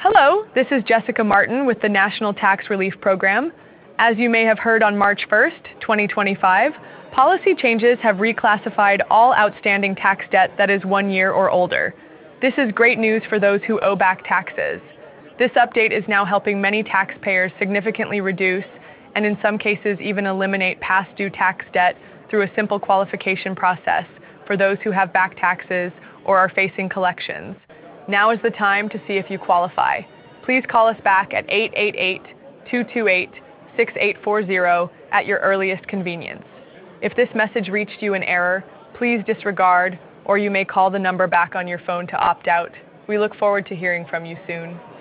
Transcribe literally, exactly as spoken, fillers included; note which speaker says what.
Speaker 1: Hello, this is Jessica Martin with the National Tax Relief Program. As you may have heard on March first, twenty twenty-five, policy changes have reclassified all outstanding tax debt that is one year or older. This is great news for those who owe back taxes. This update is now helping many taxpayers significantly reduce, and in some cases even eliminate past due tax debt through a simple qualification process for those who have back taxes or are facing collections. Now is the time to see if you qualify. Please call us back at eight eight eight, two two eight, six eight four zero at your earliest convenience. If this message reached you in error, please disregard, or you may call the number back on your phone to opt out. We look forward to hearing from you soon.